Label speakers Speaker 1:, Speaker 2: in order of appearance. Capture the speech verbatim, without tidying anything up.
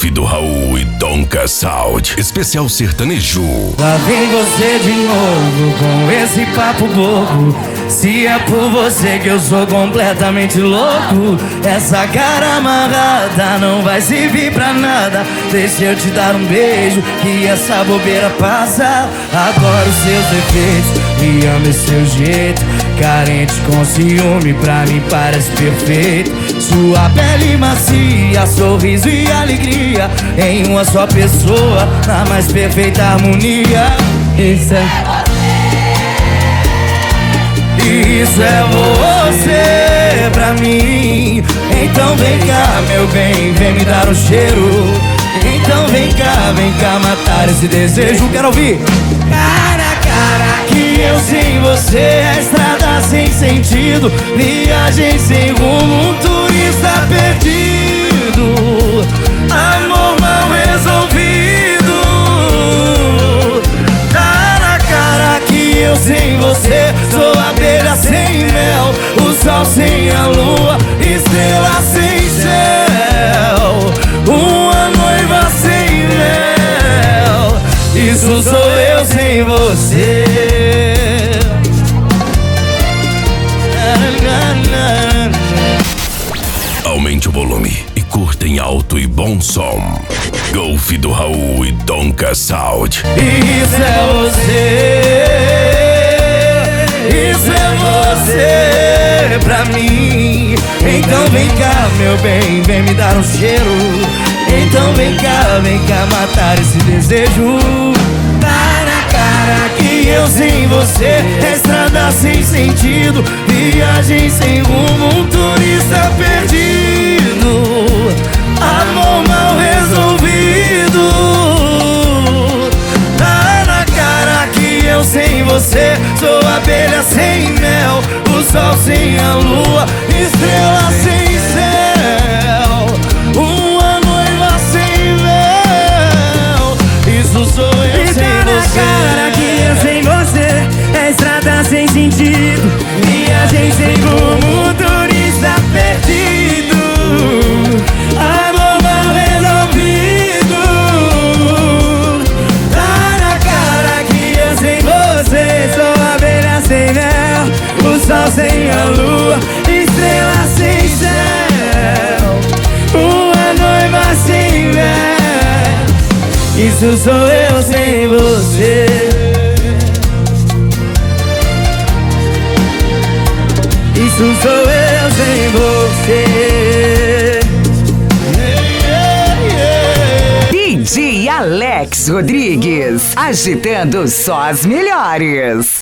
Speaker 1: do Raul e Donka Sound. Especial sertanejo.
Speaker 2: Lá vem você de novo com esse papo bobo. Se é por você que eu sou completamente louco, essa cara amarrada não vai servir pra nada. Deixa eu te dar um beijo que essa bobeira passa. Adoro seus defeitos e amo esse seu jeito. Carente com ciúme, pra mim parece perfeito. Sua pele macia, sorriso e alegria em uma só pessoa, na mais perfeita harmonia. Isso é Isso é você pra mim. Então vem cá, meu bem, vem me dar um cheiro. Então vem cá, vem cá matar esse desejo. Quero ouvir. Cara a cara, que eu sem você é estrada sem sentido, viagem sem rumo, um turista perdido, amor mal resolvido. Cara a cara, que eu sem você sou abelha sem mel, o sol sem a lua, estrela sem céu, uma noiva sem mel. Isso sou eu sem você.
Speaker 1: Aumente o volume e curta em alto e bom som. Golf do Raul e Donka Sound.
Speaker 2: Isso é você. Isso é você pra mim. Então vem cá, meu bem, vem me dar um cheiro. Então vem cá, vem cá matar esse desejo. Tá na cara que eu sem você é estrada sem sentido, viagem sem rumo, um turista perdido, amor mal resolvido. Tá na cara que eu sem você sou abelha sem mel, o sol sem a lua, estrela sem céu, uma noiva sem véu. Isso sou eu sem
Speaker 3: tá na
Speaker 2: você.
Speaker 3: cara que eu sem você é estrada sem sentido, viagem sem rumo, turista perdido, amor mal resolvido. Tá na cara que eu sem você sou abelha sem mel, o sol sem a lua, estrela sem céu, uma noiva sem véu. Isso sou eu sem você. Isso sou eu sem você.
Speaker 4: D J Alex Rodrigues, agitando só as melhores.